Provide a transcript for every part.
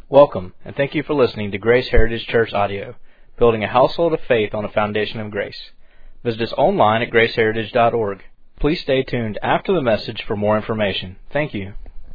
Welcome, and thank you for listening to Grace Heritage Church Audio, building a household of faith on a foundation of grace. Visit us online at graceheritage.org. Please stay tuned after the message for more information. Thank you.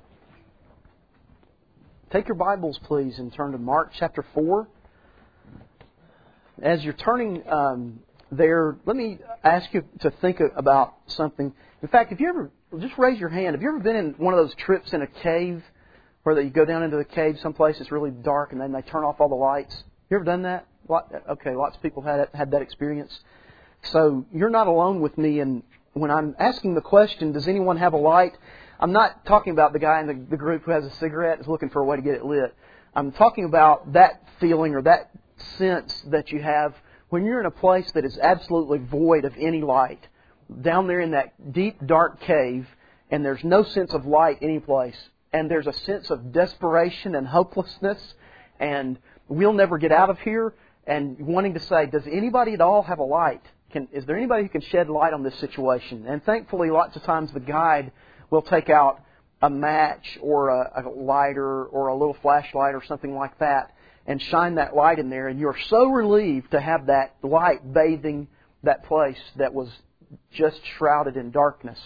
Take your Bibles, please, and turn to Mark chapter 4. As you're turning there, let me ask you to think about something. In fact, if you ever, just raise your hand. Have you ever been in one of those trips in a cave where you go down into the cave someplace it's really dark and then they turn off all the lights? You ever done that? Okay, lots of people had that experience. So you're not alone with me. And when I'm asking the question, does anyone have a light? I'm not talking about the guy in the group who has a cigarette and is looking for a way to get it lit. I'm talking about that feeling or that sense that you have when you're in a place that is absolutely void of any light. Down there in that deep, dark cave, and there's no sense of light anyplace. And there's a sense of desperation and hopelessness, and we'll never get out of here, and wanting to say, does anybody at all have a light? Is there anybody who can shed light on this situation? And thankfully, lots of times the guide will take out a match or a lighter or a little flashlight or something like that and shine that light in there, and you're so relieved to have that light bathing that place that was just shrouded in darkness.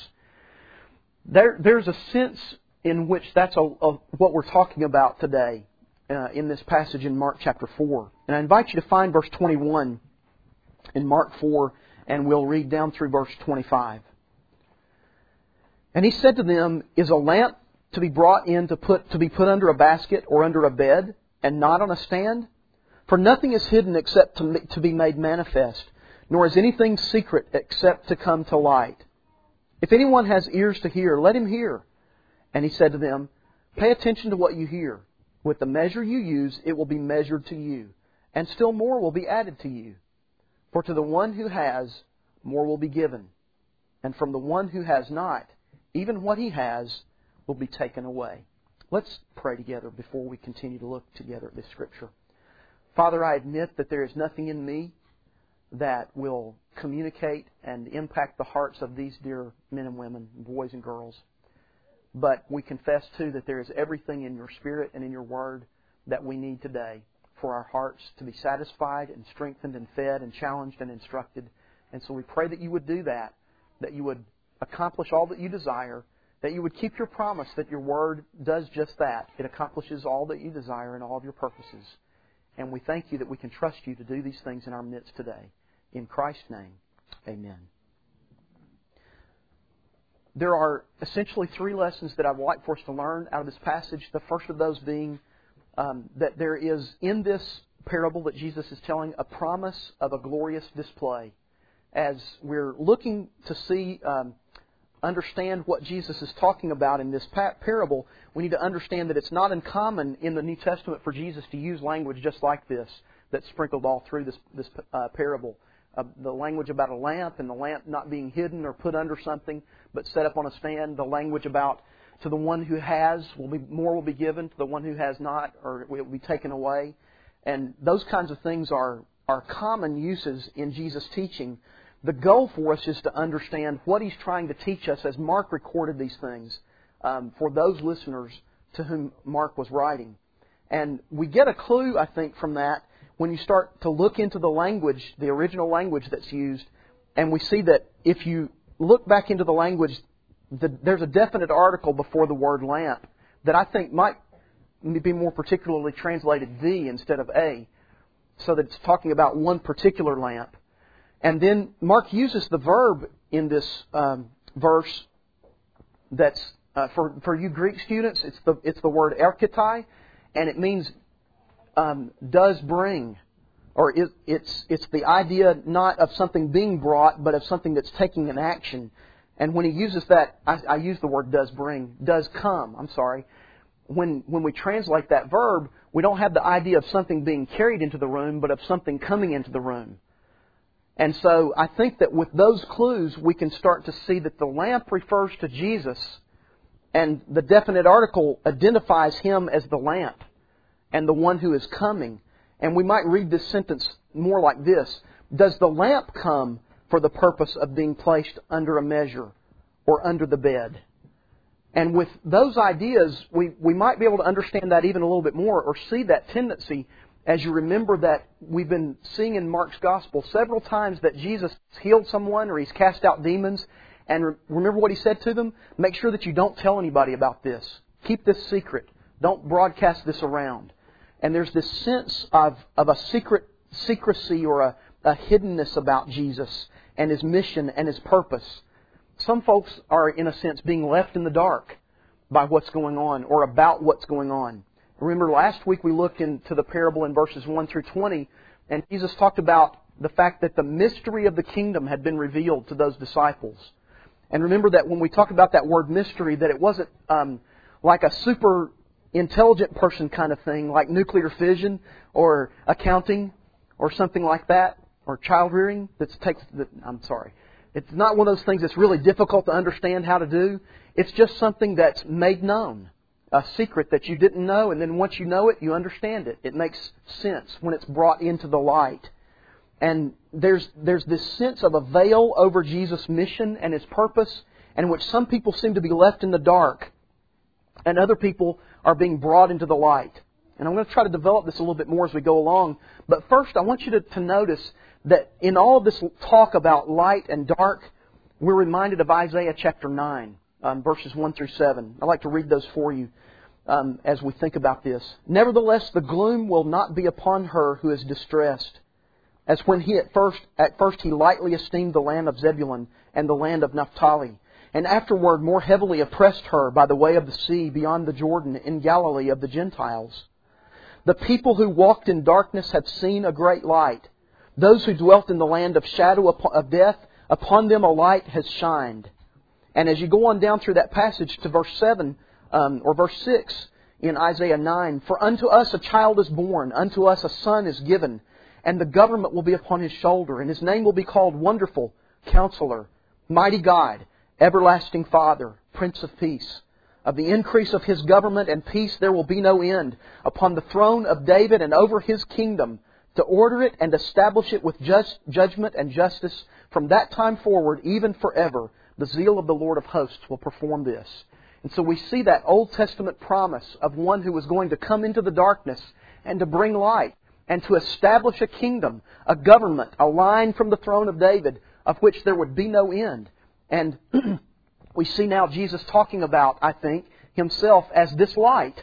There's a sense in which that's what we're talking about today in this passage in Mark chapter 4. And I invite you to find verse 21 in Mark 4, and we'll read down through verse 25. And he said to them, "Is a lamp to be brought in to be put under a basket or under a bed, and not on a stand? For nothing is hidden except to be made manifest, nor is anything secret except to come to light. If anyone has ears to hear, let him hear." And he said to them, "Pay attention to what you hear. With the measure you use, it will be measured to you, and still more will be added to you. For to the one who has, more will be given. And from the one who has not, even what he has will be taken away." Let's pray together before we continue to look together at this Scripture. Father, I admit that there is nothing in me that will communicate and impact the hearts of these dear men and women, boys and girls. But we confess, too, that there is everything in your Spirit and in your Word that we need today for our hearts to be satisfied and strengthened and fed and challenged and instructed. And so we pray that you would do that you would accomplish all that you desire, that you would keep your promise that your Word does just that. It accomplishes all that you desire and all of your purposes. And we thank you that we can trust you to do these things in our midst today. In Christ's name, amen. There are essentially three lessons that I would like for us to learn out of this passage. The first of those being that there is, in this parable that Jesus is telling, a promise of a glorious display. As we're looking to see, understand what Jesus is talking about in this parable, we need to understand that it's not uncommon in the New Testament for Jesus to use language just like this that's sprinkled all through this parable. The language about a lamp and the lamp not being hidden or put under something but set up on a stand. The language about to the one who has, more will be given. To the one who has not, or it will be taken away. And those kinds of things are common uses in Jesus' teaching. The goal for us is to understand what He's trying to teach us as Mark recorded these things for those listeners to whom Mark was writing. And we get a clue, I think, from that when you start to look into the language, the original language that's used, and we see that if you look back into the language, there's a definite article before the word lamp that I think might be more particularly translated the instead of a, so that it's talking about one particular lamp. And then Mark uses the verb in this verse that's, for you Greek students, it's the word erketai, and it means does bring, or it's the idea not of something being brought, but of something that's taking an action. And when he uses that, I use the word does bring, does come. I'm sorry. When we translate that verb, we don't have the idea of something being carried into the room, but of something coming into the room. And so I think that with those clues, we can start to see that the lamp refers to Jesus, and the definite article identifies Him as the lamp and the one who is coming. And we might read this sentence more like this: does the lamp come for the purpose of being placed under a measure or under the bed? And with those ideas, we might be able to understand that even a little bit more, or see that tendency as you remember that we've been seeing in Mark's Gospel several times that Jesus healed someone or He's cast out demons. And remember what He said to them? Make sure that you don't tell anybody about this. Keep this secret. Don't broadcast this around. And there's this sense of a secrecy or a hiddenness about Jesus and His mission and His purpose. Some folks are, in a sense, being left in the dark by what's going on or about what's going on. Remember, last week we looked into the parable in verses 1 through 20, and Jesus talked about the fact that the mystery of the kingdom had been revealed to those disciples. And remember that when we talk about that word mystery, that it wasn't like a super intelligent person kind of thing, like nuclear fission or accounting or something like that, or child rearing. It's not one of those things that's really difficult to understand how to do. It's just something that's made known. A secret that you didn't know, and then once you know it, you understand it. It makes sense when it's brought into the light. And there's this sense of a veil over Jesus' mission and His purpose, in which some people seem to be left in the dark, and other people are being brought into the light. And I'm going to try to develop this a little bit more as we go along. But first, I want you to notice that in all of this talk about light and dark, we're reminded of Isaiah chapter 9. Verses 1 through 7. I'd like to read those for you as we think about this. Nevertheless, the gloom will not be upon her who is distressed, as when at first he lightly esteemed the land of Zebulun and the land of Naphtali, and afterward more heavily oppressed her by the way of the sea beyond the Jordan in Galilee of the Gentiles. The people who walked in darkness have seen a great light. Those who dwelt in the land of shadow of death, upon them a light has shined. And as you go on down through that passage to verse 7 or verse 6 in Isaiah 9, for unto us a child is born, unto us a son is given, and the government will be upon His shoulder, and His name will be called Wonderful, Counselor, Mighty God, Everlasting Father, Prince of Peace. Of the increase of His government and peace there will be no end, upon the throne of David and over His kingdom, to order it and establish it with judgment and justice from that time forward, even forever. The zeal of the Lord of hosts will perform this. And so we see that Old Testament promise of one who was going to come into the darkness and to bring light and to establish a kingdom, a government, a line from the throne of David of which there would be no end. And we see now Jesus talking about, I think, Himself as this light.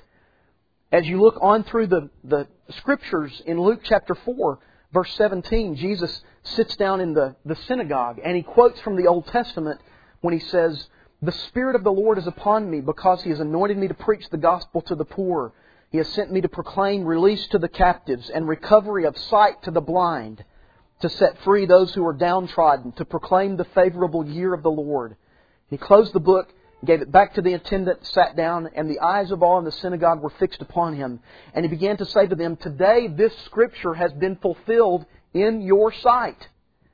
As you look on through the Scriptures in Luke chapter 4, verse 17, Jesus sits down in the synagogue and He quotes from the Old Testament when He says, the Spirit of the Lord is upon me because He has anointed me to preach the gospel to the poor. He has sent me to proclaim release to the captives and recovery of sight to the blind, to set free those who are downtrodden, to proclaim the favorable year of the Lord. He closed the book, gave it back to the attendant, sat down, and the eyes of all in the synagogue were fixed upon Him. And He began to say to them, today this Scripture has been fulfilled in your sight.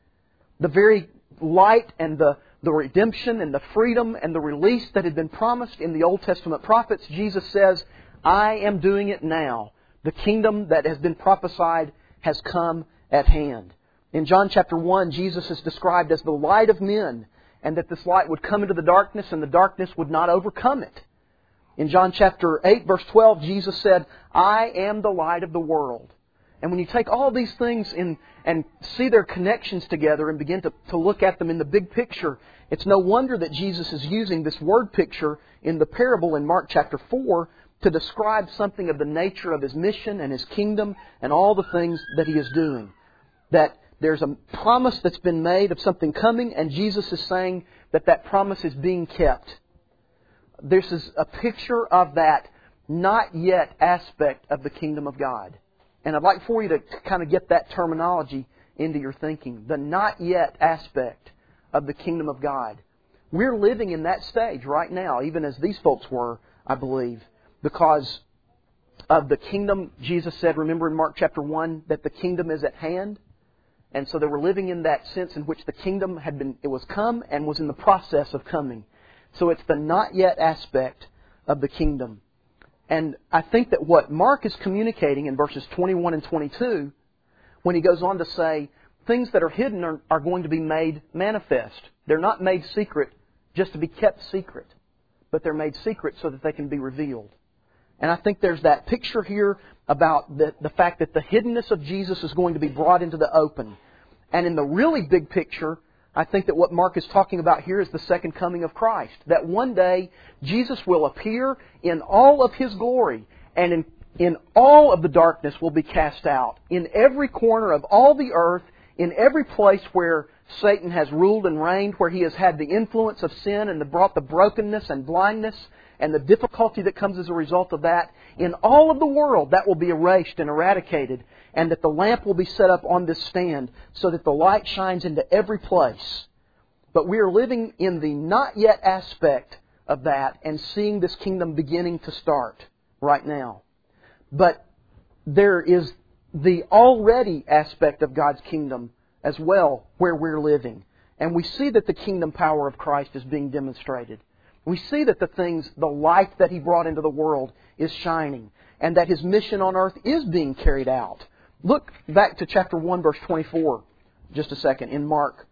The very light and the redemption and the freedom and the release that had been promised in the Old Testament prophets, Jesus says, I am doing it now. The kingdom that has been prophesied has come at hand. In John chapter 1, Jesus is described as the light of men, and that this light would come into the darkness and the darkness would not overcome it. In John chapter 8, verse 12, Jesus said, I am the light of the world. And when you take all these things and see their connections together and begin to look at them in the big picture, it's no wonder that Jesus is using this word picture in the parable in Mark chapter 4 to describe something of the nature of His mission and His kingdom and all the things that He is doing. That there's a promise that's been made of something coming, and Jesus is saying that that promise is being kept. This is a picture of that not yet aspect of the kingdom of God. And I'd like for you to kind of get that terminology into your thinking. The not yet aspect of the kingdom of God. We're living in that stage right now, even as these folks were, I believe, because of the kingdom. Jesus said, remember in Mark chapter 1, that the kingdom is at hand. And so they were living in that sense in which the kingdom it was come and was in the process of coming. So it's the not yet aspect of the kingdom. And I think that what Mark is communicating in verses 21 and 22, when he goes on to say, things that are hidden are going to be made manifest. They're not made secret just to be kept secret. but they're made secret so that they can be revealed. And I think there's that picture here about the fact that the hiddenness of Jesus is going to be brought into the open. And in the really big picture, I think that what Mark is talking about here is the second coming of Christ. That one day, Jesus will appear in all of His glory, and in all of the darkness will be cast out. In every corner of all the earth, in every place where Satan has ruled and reigned, where he has had the influence of sin and brought the brokenness and blindness and the difficulty that comes as a result of that, in all of the world that will be erased and eradicated, and that the lamp will be set up on this stand so that the light shines into every place. But we are living in the not yet aspect of that and seeing this kingdom beginning to start right now. But there is the already aspect of God's kingdom as well where we're living. And we see that the kingdom power of Christ is being demonstrated. We see that the light that He brought into the world is shining, and that His mission on earth is being carried out. Look back to chapter 1, verse 24, just a second, in Mark.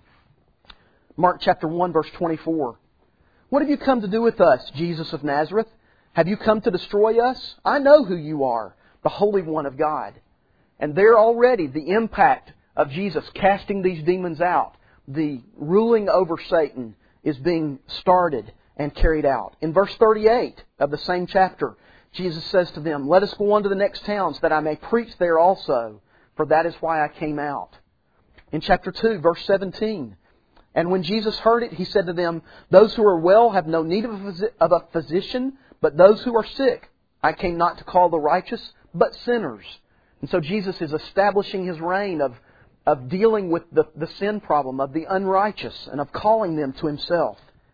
Mark chapter 1, verse 24. What have you come to do with us, Jesus of Nazareth? Have you come to destroy us? I know who you are, the Holy One of God. And there already the impact of Jesus casting these demons out, the ruling over Satan, is being started and carried out. In verse 38 of the same chapter, Jesus says to them, "Let us go on to the next towns, that I may preach there also, for that is why I came out." In chapter 2, verse 17, "And when Jesus heard it, He said to them, Those who are well have no need of a physician, but those who are sick. I came not to call the righteous, but sinners." And so Jesus is establishing His reign of dealing with the sin problem of the unrighteous and of calling them to Himself.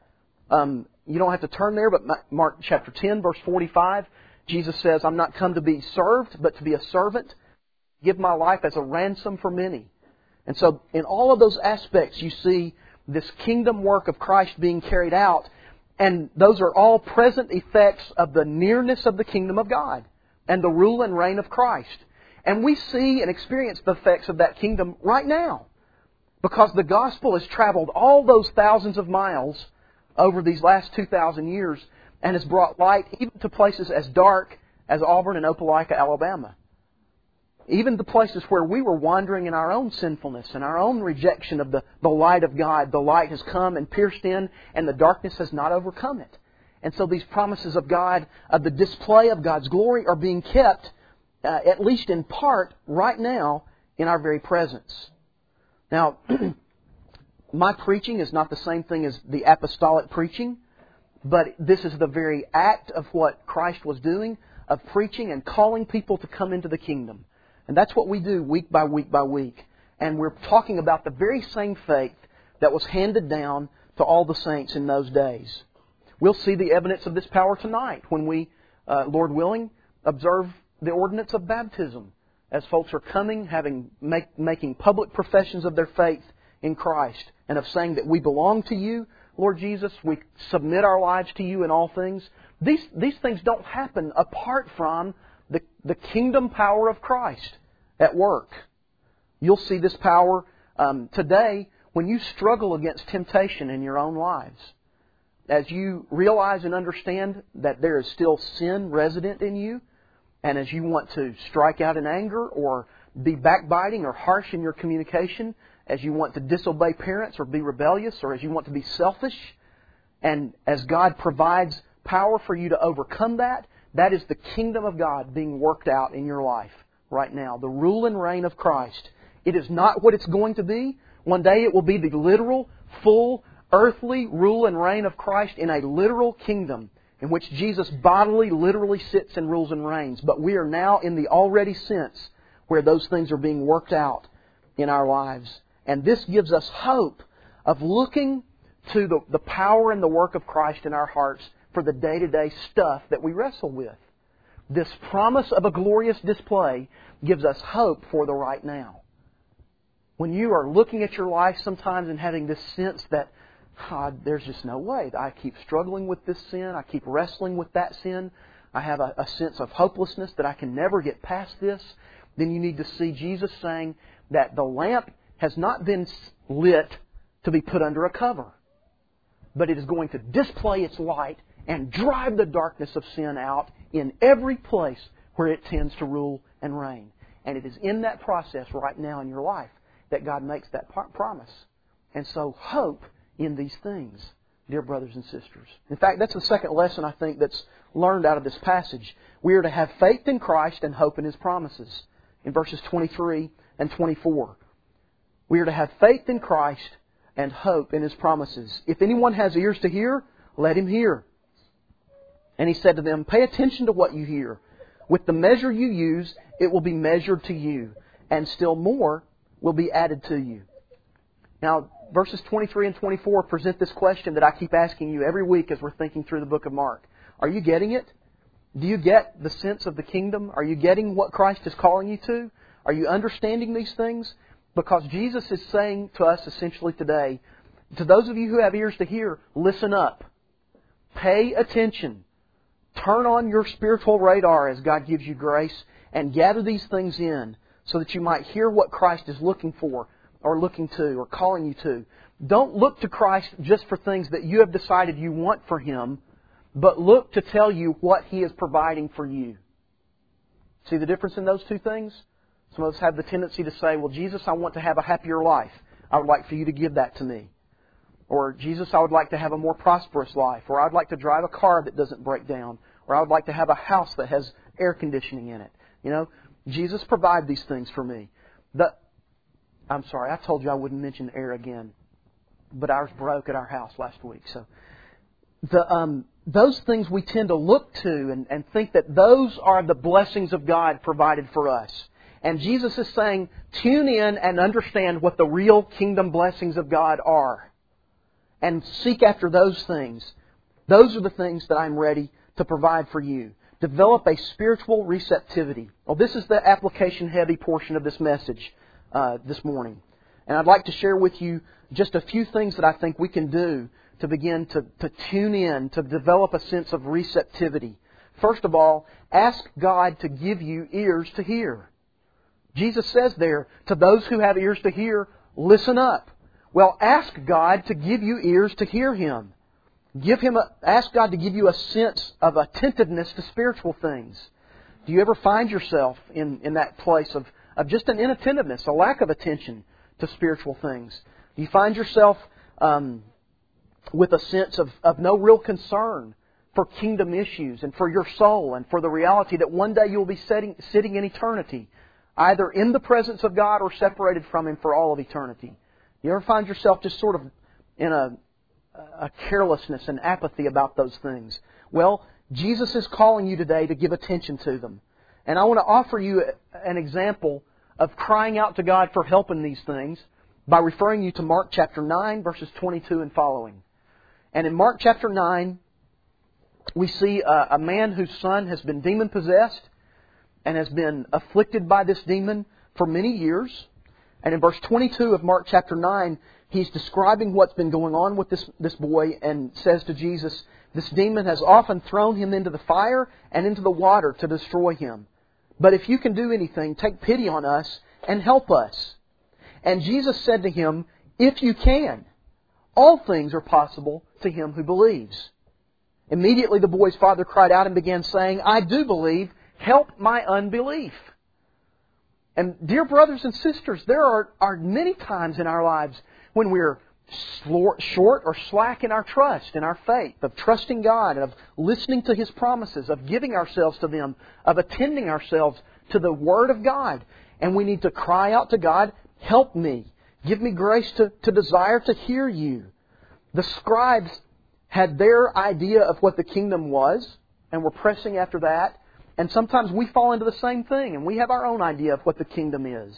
You don't have to turn there, but Mark chapter 10, verse 45, Jesus says, "I'm not come to be served, but to be a servant, give my life as a ransom for many." And so in all of those aspects, you see this kingdom work of Christ being carried out, and those are all present effects of the nearness of the kingdom of God and the rule and reign of Christ. And we see and experience the effects of that kingdom right now, because the gospel has traveled all those thousands of miles over these last 2,000 years and has brought light even to places as dark as Auburn and Opelika, Alabama. Even the places where we were wandering in our own sinfulness and our own rejection of the light of God, the light has come and pierced in, and the darkness has not overcome it. And so these promises of God, of the display of God's glory, are being kept, at least in part, right now, in our very presence. Now, my preaching is not the same thing as the apostolic preaching, but this is the very act of what Christ was doing, of preaching and calling people to come into the kingdom. And that's what we do week by week by week. And we're talking about the very same faith that was handed down to all the saints in those days. We'll see the evidence of this power tonight when we, Lord willing, observe the ordinance of baptism, as folks are coming, making public professions of their faith in Christ, and of saying that we belong to You, Lord Jesus, we submit our lives to You in all things. These things don't happen apart from the kingdom power of Christ at work. You'll see this power today when you struggle against temptation in your own lives. As you realize and understand that there is still sin resident in you, and as you want to strike out in anger or be backbiting or harsh in your communication, as you want to disobey parents or be rebellious, or as you want to be selfish, and as God provides power for you to overcome that, that is the kingdom of God being worked out in your life right now. The rule and reign of Christ. It is not what it's going to be. One day it will be the literal, full, earthly rule and reign of Christ in a literal kingdom in which Jesus bodily, literally sits and rules and reigns. But we are now in the already sense where those things are being worked out in our lives. And this gives us hope of looking to the power and the work of Christ in our hearts for the day-to-day stuff that we wrestle with. This promise of a glorious display gives us hope for the right now. When you are looking at your life sometimes and having this sense that there's just no way, I keep struggling with this sin, I keep wrestling with that sin, I have a sense of hopelessness that I can never get past this, then you need to see Jesus saying that the lamp has not been lit to be put under a cover, but it is going to display its light and drive the darkness of sin out in every place where it tends to rule and reign. And it is in that process right now in your life that God makes that promise. And so hope in these things, dear brothers and sisters. In fact, that's the second lesson I think that's learned out of this passage. We are to have faith in Christ and hope in His promises. In verses 23 and 24. We are to have faith in Christ and hope in His promises. If anyone has ears to hear, let him hear. And He said to them, pay attention to what you hear. With the measure you use, it will be measured to you, and still more will be added to you. Now, verses 23 and 24 present this question that I keep asking you every week as we're thinking through the book of Mark. Are you getting it? Do you get the sense of the kingdom? Are you getting what Christ is calling you to? Are you understanding these things? Because Jesus is saying to us essentially today, to those of you who have ears to hear, listen up. Pay attention. Turn on your spiritual radar as God gives you grace and gather these things in so that you might hear what Christ is looking for or looking to or calling you to. Don't look to Christ just for things that you have decided you want for Him, but look to tell you what He is providing for you. See the difference in those two things? Some of us have the tendency to say, well, Jesus, I want to have a happier life. I would like for you to give that to me. Or, Jesus, I would like to have a more prosperous life. Or, I'd like to drive a car that doesn't break down. Or, I would like to have a house that has air conditioning in it. You know, Jesus, provide these things for me. I'm sorry, I told you I wouldn't mention air again. But ours broke at our house last week. So, those things we tend to look to and think that those are the blessings of God provided for us. And Jesus is saying, tune in and understand what the real kingdom blessings of God are. And seek after those things. Those are the things that I'm ready to provide for you. Develop a spiritual receptivity. Well, this is the application-heavy portion of this message this morning. And I'd like to share with you just a few things that I think we can do to begin to tune in, to develop a sense of receptivity. First of all, ask God to give you ears to hear. Jesus says there, to those who have ears to hear, listen up. Well, ask God to give you ears to hear Him. Ask God to give you a sense of attentiveness to spiritual things. Do you ever find yourself in that place of just an inattentiveness, a lack of attention to spiritual things? Do you find yourself with a sense of no real concern for kingdom issues and for your soul and for the reality that one day you'll be sitting in eternity, either in the presence of God or separated from Him for all of eternity? You ever find yourself just sort of in a carelessness and apathy about those things? Well, Jesus is calling you today to give attention to them. And I want to offer you an example of crying out to God for help in these things by referring you to Mark chapter 9, verses 22 and following. And in Mark chapter 9, we see a man whose son has been demon-possessed and has been afflicted by this demon for many years. And in verse 22 of Mark chapter 9, he's describing what's been going on with this boy and says to Jesus, this demon has often thrown him into the fire and into the water to destroy him. But if you can do anything, take pity on us and help us. And Jesus said to him, if you can, all things are possible to him who believes. Immediately the boy's father cried out and began saying, I do believe, help my unbelief. And dear brothers and sisters, there are many times in our lives when we're short or slack in our trust, in our faith, of trusting God, of listening to His promises, of giving ourselves to them, of attending ourselves to the Word of God. And we need to cry out to God, help me. Give me grace to desire to hear You. The scribes had their idea of what the kingdom was, and were pressing after that. And sometimes we fall into the same thing, and we have our own idea of what the kingdom is.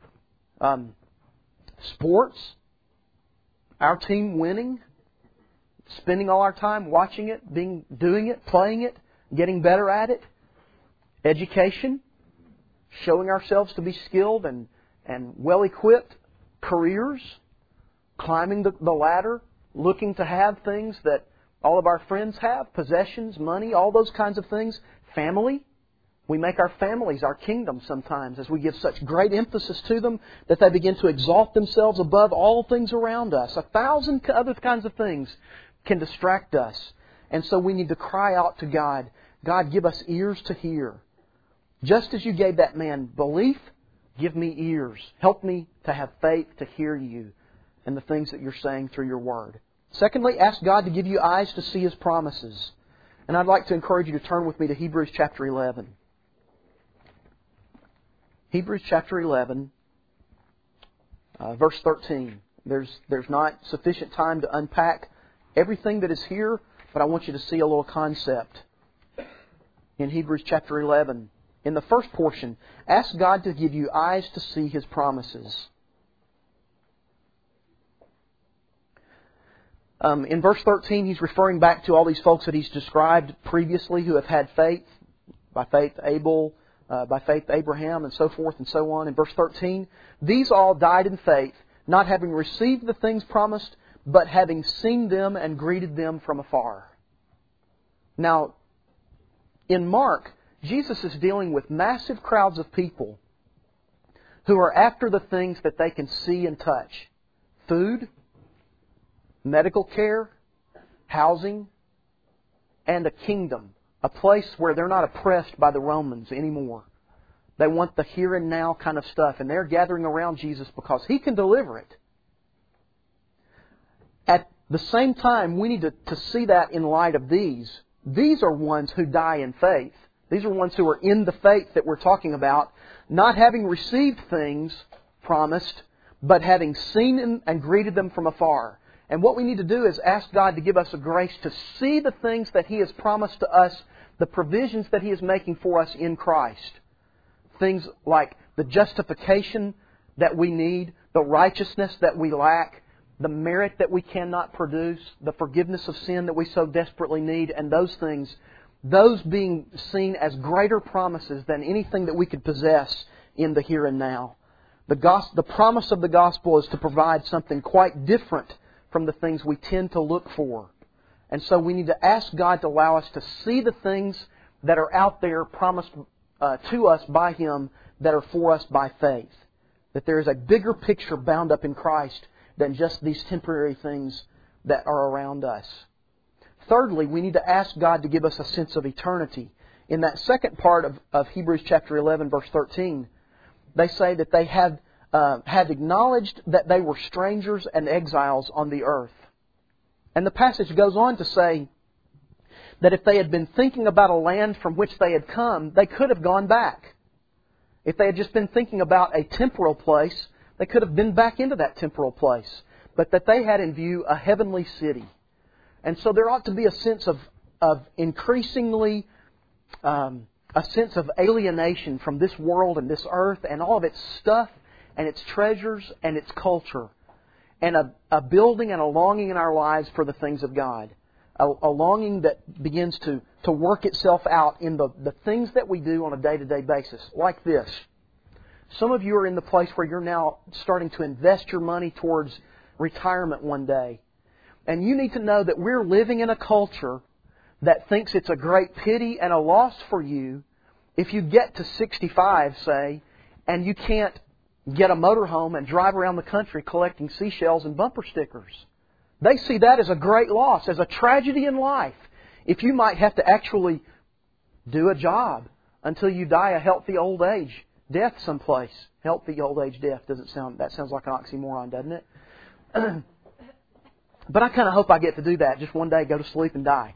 Sports, our team winning, spending all our time watching it, doing it, playing it, getting better at it. Education, showing ourselves to be skilled and well-equipped. Careers, climbing the ladder, looking to have things that all of our friends have, possessions, money, all those kinds of things. Family. We make our families our kingdom sometimes as we give such great emphasis to them that they begin to exalt themselves above all things around us. 1,000 other kinds of things can distract us. And so we need to cry out to God, God, give us ears to hear. Just as you gave that man belief, give me ears. Help me to have faith to hear you and the things that you're saying through your Word. Secondly, ask God to give you eyes to see His promises. And I'd like to encourage you to turn with me to Hebrews chapter 11. Hebrews chapter 11, verse 13. There's not sufficient time to unpack everything that is here, but I want you to see a little concept in Hebrews chapter 11. In the first portion, ask God to give you eyes to see His promises. In verse 13, he's referring back to all these folks that he's described previously who have had faith. By faith, Abel, by faith, Abraham, and so forth and so on. In verse 13, these all died in faith, not having received the things promised, but having seen them and greeted them from afar. Now, in Mark, Jesus is dealing with massive crowds of people who are after the things that they can see and touch. Food, medical care, housing, and a kingdom. A place where they're not oppressed by the Romans anymore. They want the here and now kind of stuff. And they're gathering around Jesus because He can deliver it. At the same time, we need to see that in light of these. These are ones who die in faith. These are ones who are in the faith that we're talking about, not having received things promised, but having seen them and greeted them from afar. And what we need to do is ask God to give us a grace to see the things that He has promised to us, the provisions that He is making for us in Christ. Things like the justification that we need, the righteousness that we lack, the merit that we cannot produce, the forgiveness of sin that we so desperately need, and those things, those being seen as greater promises than anything that we could possess in the here and now. The promise of the gospel is to provide something quite different from the things we tend to look for. And so we need to ask God to allow us to see the things that are out there promised to us by Him that are for us by faith. That there is a bigger picture bound up in Christ than just these temporary things that are around us. Thirdly, we need to ask God to give us a sense of eternity. In that second part of Hebrews chapter 11, verse 13, they say that they had acknowledged that they were strangers and exiles on the earth. And the passage goes on to say that if they had been thinking about a land from which they had come, they could have gone back. If they had just been thinking about a temporal place, they could have been back into that temporal place. But that they had in view a heavenly city. And so there ought to be a sense of increasingly a sense of alienation from this world and this earth and all of its stuff and its treasures and its culture. And a building and a longing in our lives for the things of God. A longing that begins to work itself out in the things that we do on a day-to-day basis. Like this. Some of you are in the place where you're now starting to invest your money towards retirement one day. And you need to know that we're living in a culture that thinks it's a great pity and a loss for you if you get to 65, say, and you can't get a motorhome and drive around the country collecting seashells and bumper stickers. They see that as a great loss, as a tragedy in life. If you might have to actually do a job until you die a healthy old age death someplace. Healthy old age death that sounds like an oxymoron, doesn't it? But I kind of hope I get to do that. Just one day go to sleep and die.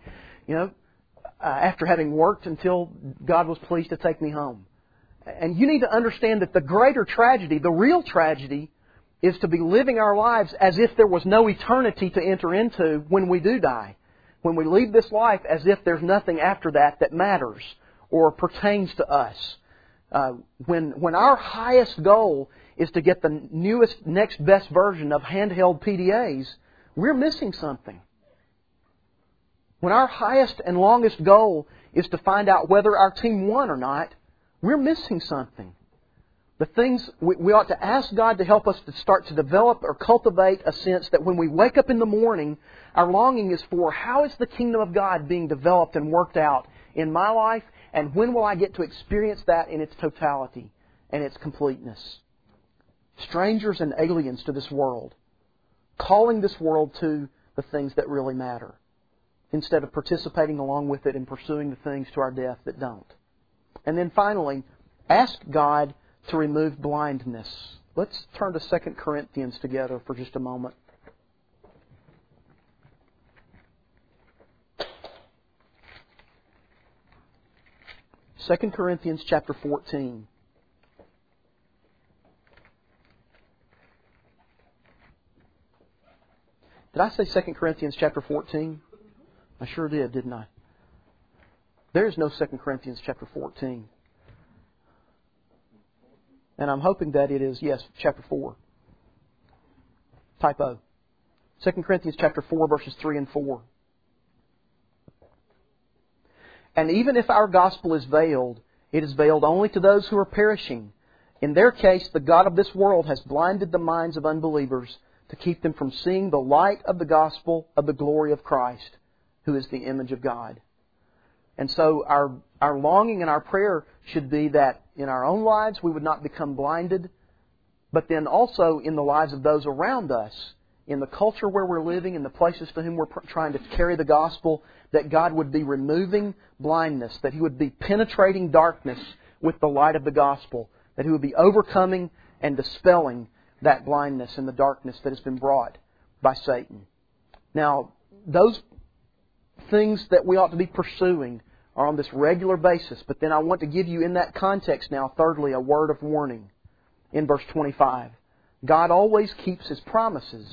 After having worked until God was pleased to take me home. And you need to understand that the greater tragedy, the real tragedy, is to be living our lives as if there was no eternity to enter into when we do die. When we leave this life as if there's nothing after that matters or pertains to us. When our highest goal is to get the newest, next best version of handheld PDAs, we're missing something. When our highest and longest goal is to find out whether our team won or not, we're missing something. The things we ought to ask God to help us to start to develop or cultivate a sense that when we wake up in the morning, our longing is for how is the kingdom of God being developed and worked out in my life, and when will I get to experience that in its totality and its completeness? Strangers and aliens to this world, calling this world to the things that really matter. instead of participating along with it and pursuing the things to our death that don't. And then finally, ask God to remove blindness. Let's turn to 2 Corinthians together for just a moment. 2 Corinthians chapter 14. Did I say 2 Corinthians chapter 14? I sure did, didn't I? There is no 2 Corinthians chapter 14. And I'm hoping that it is, yes, chapter 4. Typo. 2 Corinthians chapter 4, verses 3 and 4. And even if our gospel is veiled, it is veiled only to those who are perishing. In their case, the God of this world has blinded the minds of unbelievers to keep them from seeing the light of the gospel of the glory of Christ, who is the image of God. And so our longing and our prayer should be that in our own lives we would not become blinded, but then also in the lives of those around us, in the culture where we're living, in the places to whom we're trying to carry the gospel, that God would be removing blindness, that He would be penetrating darkness with the light of the gospel, that He would be overcoming and dispelling that blindness and the darkness that has been brought by Satan. Now, those things that we ought to be pursuing are on this regular basis, but then I want to give you in that context now, thirdly, a word of warning in verse 25. God always keeps His promises.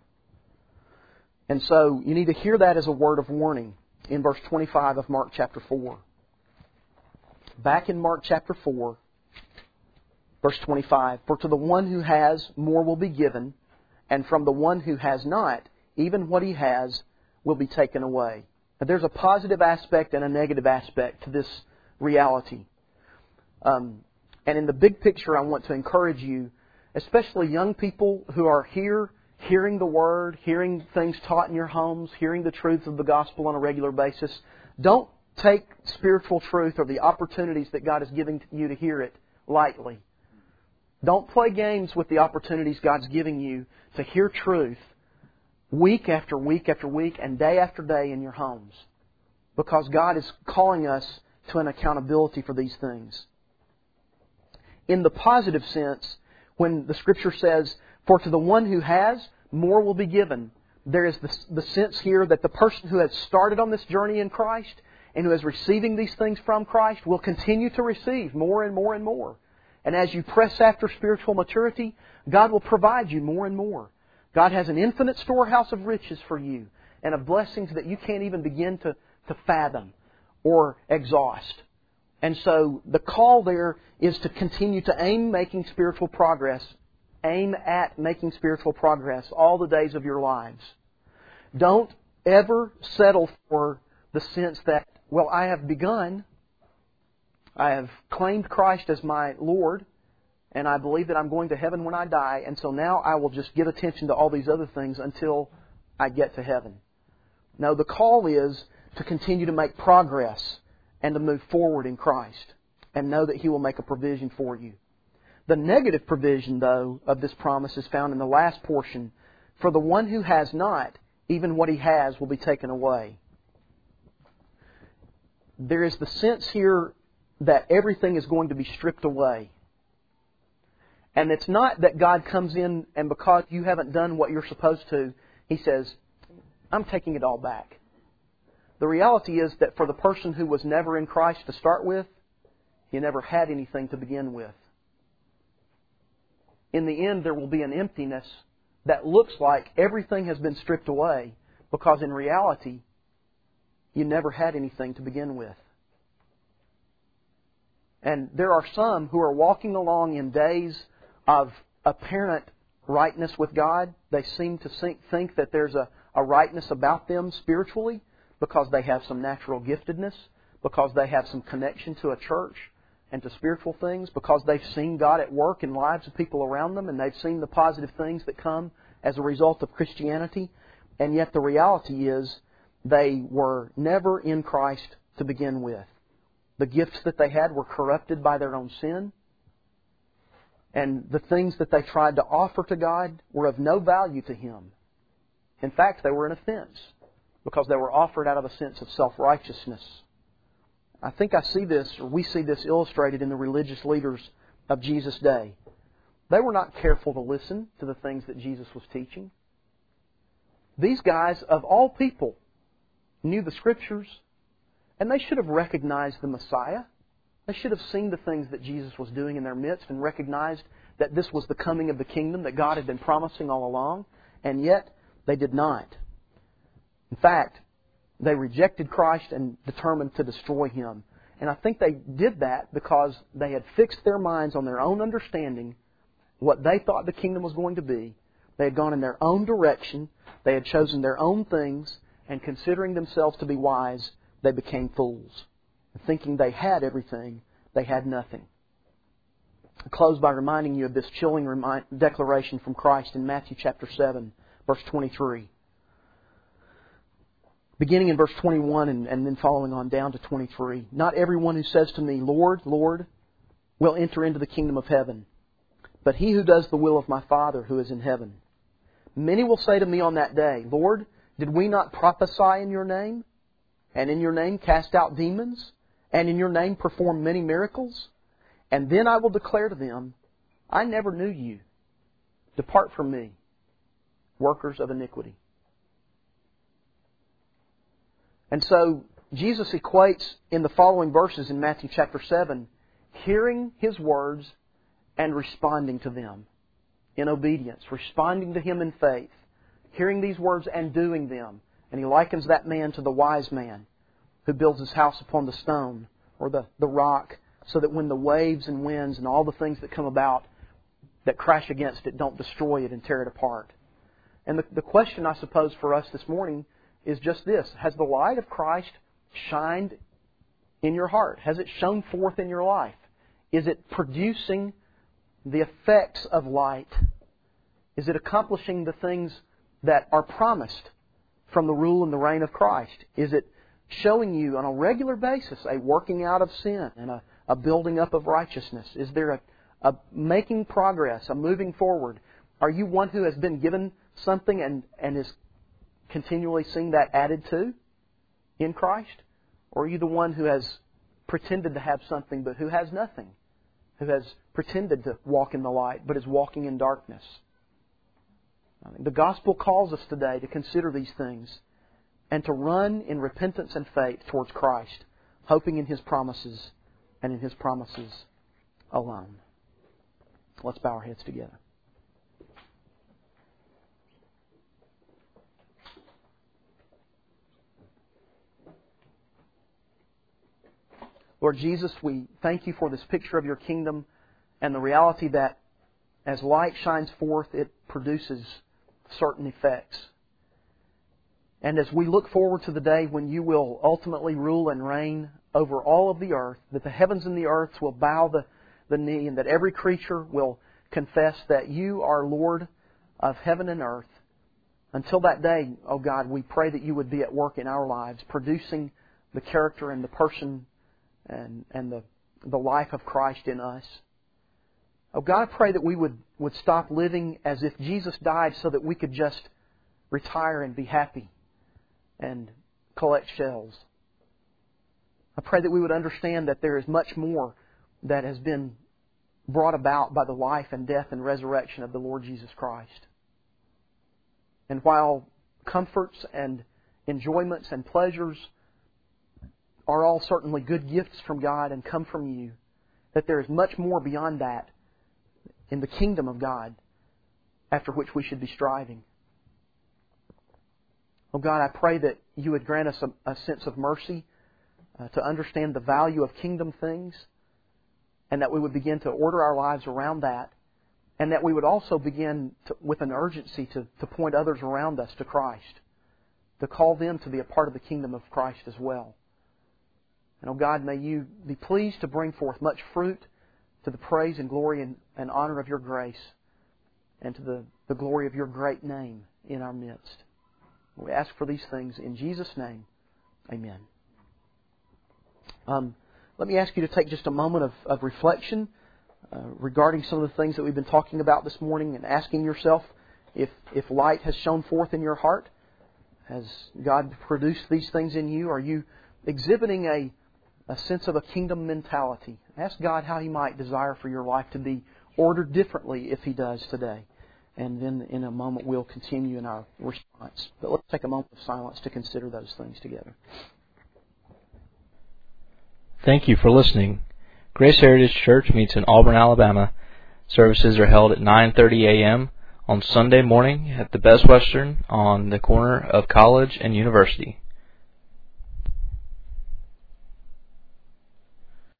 And so you need to hear that as a word of warning in verse 25 of Mark chapter 4. Back in Mark chapter 4, verse 25, for to the one who has, more will be given, and from the one who has not, even what he has will be taken away. Now, there's a positive aspect and a negative aspect to this reality. And in the big picture, I want to encourage you, especially young people who are here, hearing the Word, hearing things taught in your homes, hearing the truths of the gospel on a regular basis. Don't take spiritual truth or the opportunities that God is giving you to hear it lightly. Don't play games with the opportunities God's giving you to hear truth week after week after week and day after day in your homes. Because God is calling us to an accountability for these things. In the positive sense, when the Scripture says, for to the one who has, more will be given, there is the sense here that the person who has started on this journey in Christ and who is receiving these things from Christ will continue to receive more and more and more. And as you press after spiritual maturity, God will provide you more and more. God has an infinite storehouse of riches for you and of blessings that you can't even begin to fathom or exhaust. And so the call there is to continue to aim at making spiritual progress all the days of your lives. Don't ever settle for the sense that, well, I have begun, I have claimed Christ as my Lord, and I believe that I'm going to heaven when I die, and so now I will just give attention to all these other things until I get to heaven. No, the call is to continue to make progress and to move forward in Christ and know that He will make a provision for you. The negative provision, though, of this promise is found in the last portion. For the one who has not, even what he has will be taken away. There is the sense here that everything is going to be stripped away. And it's not that God comes in and because you haven't done what you're supposed to, He says, I'm taking it all back. The reality is that for the person who was never in Christ to start with, he never had anything to begin with. In the end, there will be an emptiness that looks like everything has been stripped away because in reality, you never had anything to begin with. And there are some who are walking along in days of apparent rightness with God. They seem to think that there's a rightness about them spiritually because they have some natural giftedness, because they have some connection to a church and to spiritual things, because they've seen God at work in lives of people around them and they've seen the positive things that come as a result of Christianity. And yet the reality is they were never in Christ to begin with. The gifts that they had were corrupted by their own sin. And the things that they tried to offer to God were of no value to Him. In fact, they were an offense. because they were offered out of a sense of self-righteousness. I think I see this, or we see this illustrated in the religious leaders of Jesus' day. They were not careful to listen to the things that Jesus was teaching. These guys, of all people, knew the Scriptures, and they should have recognized the Messiah. They should have seen the things that Jesus was doing in their midst and recognized that this was the coming of the kingdom that God had been promising all along, and yet they did not. In fact, they rejected Christ and determined to destroy Him. And I think they did that because they had fixed their minds on their own understanding, what they thought the kingdom was going to be. They had gone in their own direction. They had chosen their own things, and considering themselves to be wise, they became fools. Thinking they had everything, they had nothing. I close by reminding you of this chilling declaration from Christ in Matthew chapter 7, verse 23. Beginning in verse 21 and then following on down to 23. Not everyone who says to me, Lord, Lord, will enter into the kingdom of heaven, but he who does the will of my Father who is in heaven. Many will say to me on that day, Lord, did we not prophesy in your name? And in your name cast out demons? And in your name perform many miracles? And then I will declare to them, I never knew you. Depart from me, workers of iniquity. And so Jesus equates in the following verses in Matthew chapter 7, hearing His words and responding to them in obedience, responding to Him in faith, hearing these words and doing them. And He likens that man to the wise man who builds his house upon the stone or the rock, so that when the waves and winds and all the things that come about that crash against it don't destroy it and tear it apart. And the question, I suppose, for us this morning is just this. Has the light of Christ shined in your heart? Has it shone forth in your life? Is it producing the effects of light? Is it accomplishing the things that are promised from the rule and the reign of Christ? Is it showing you on a regular basis a working out of sin and a building up of righteousness? Is there a making progress, a moving forward? Are you one who has been given something and is continually seeing that added to in Christ? Or are you the one who has pretended to have something but who has nothing? Who has pretended to walk in the light but is walking in darkness? The gospel calls us today to consider these things and to run in repentance and faith towards Christ, hoping in His promises and in His promises alone. Let's bow our heads together. Lord Jesus, we thank You for this picture of Your kingdom and the reality that as light shines forth, it produces certain effects. And as we look forward to the day when You will ultimately rule and reign over all of the earth, that the heavens and the earth will bow the knee, and that every creature will confess that You are Lord of heaven and earth. Until that day, oh God, we pray that You would be at work in our lives, producing the character and the person and the life of Christ in us. Oh God, I pray that we would stop living as if Jesus died so that we could just retire and be happy and collect shells. I pray that we would understand that there is much more that has been brought about by the life and death and resurrection of the Lord Jesus Christ. And while comforts and enjoyments and pleasures are all certainly good gifts from God and come from You, that there is much more beyond that in the kingdom of God after which we should be striving. Oh God, I pray that You would grant us a sense of mercy to understand the value of kingdom things, and that we would begin to order our lives around that, and that we would also begin with an urgency to point others around us to Christ, to call them to be a part of the kingdom of Christ as well. And oh God, may You be pleased to bring forth much fruit to the praise and glory and honor of Your grace, and to the glory of Your great name in our midst. We ask for these things in Jesus' name. Amen. Let me ask you to take just a moment of reflection regarding some of the things that we've been talking about this morning, and asking yourself if light has shone forth in your heart. Has God produced these things in you? Are you exhibiting a sense of a kingdom mentality? Ask God how He might desire for your life to be ordered differently if He does today. And then in a moment we'll continue in our response. But let's take a moment of silence to consider those things together. Thank you for listening. Grace Heritage Church meets in Auburn, Alabama. Services are held at 9:30 a.m. on Sunday morning at the Best Western on the corner of College and University.